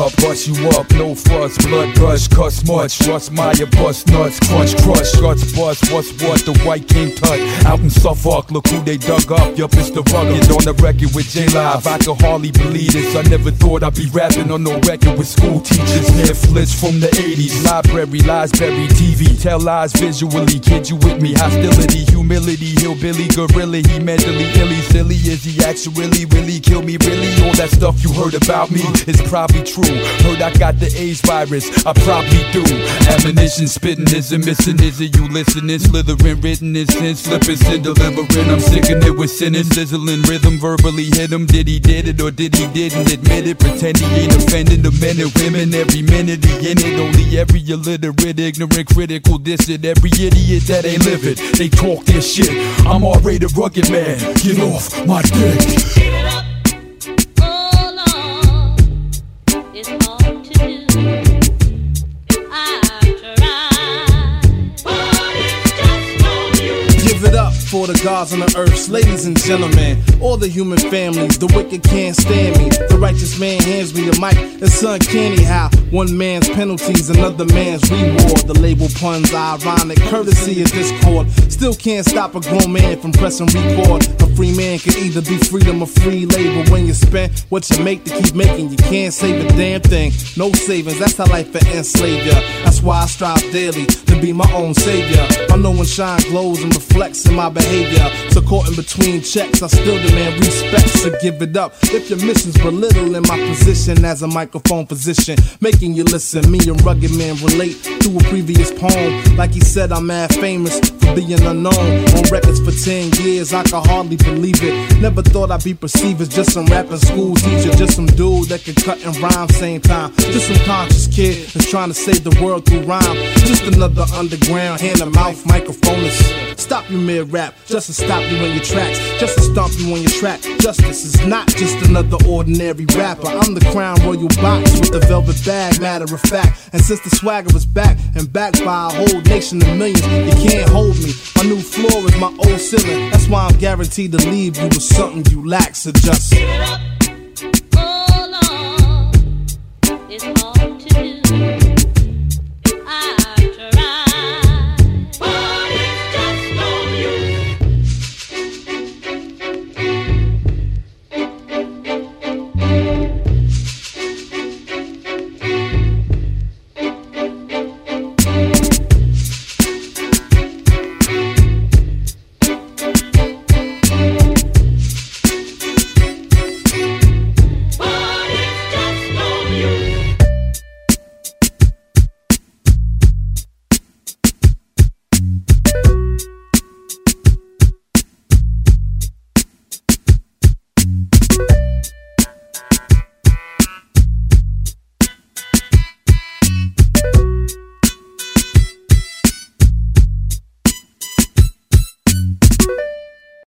up, bust you up, no fuss, blood gush, cuss much, Russ Meyer, bust nuts, crunch, crush, guts bust, what's what, the White King tut, out in Suffolk, look who they dug up, yup, it's the rugged, on the record with J-Live, I could hardly believe this, I never thought I'd be rapping on no record with school teachers, Netflix from the 80s, library, lies buried, TV, tell lies visually, kid you with me, hostility, humility, hillbilly, gorilla, he mentally illy, silly, is he actually really kill me, really, all that stuff you heard about me is probably true, heard I got the AIDS virus, I probably do, ammunition spitting is a missing, is it you listening, slithering, written in sin, slipping, sin, delivering, I'm sicking it with sinning, sizzling rhythm, verbally hit him, did he did it or did he didn't admit it, pretend he ain't offending the men and women, every minute he in it, only every illiterate, ignorant, critical, distant, every idiot that ain't living, they talk their shit, I'm already the rugged man, get off my dick. Give it up. Oh Lord, it's hard to do. I've tried, but it's just no use. Give it up for the gods on the earth, ladies and gentlemen, all the human families, the wicked can't stand me, the righteous man hands me the mic, it's uncanny how one man's penalties, another man's reward, the label puns ironic, courtesy is discord, still can't stop a grown man from pressing record, a free man can either be freedom or free labor, when you spend what you make to keep making, you can't save a damn thing, no savings, that's how life will enslave ya, that's why I strive daily to be my own savior, I know when shine glows and reflects in my behavior, so caught in between checks, I still demand respect, so give it up, if your mission's belittling my position as a microphone physician, making you listen, me and Rugged Man relate to a previous poem, like he said I'm mad famous for being unknown, on records for 10 years, I can hardly believe it, never thought I'd be perceived as just some rapping school teacher, just some dude that can cut and rhyme same time, just some conscious kid that's trying to save the world through rhyme, just another underground hand-to-mouth microphonist, stop you mid-rap, just to stop you in your tracks, just to stomp you on your track, justice is not just another ordinary rapper, I'm the Crown Royal box with the velvet bag, matter of fact, and since the swagger is back, and backed by a whole nation of millions, you can't hold me, my new floor is my old ceiling, that's why I'm guaranteed to leave you with something you lack, so just Give it up. Oh Lord, it's hard.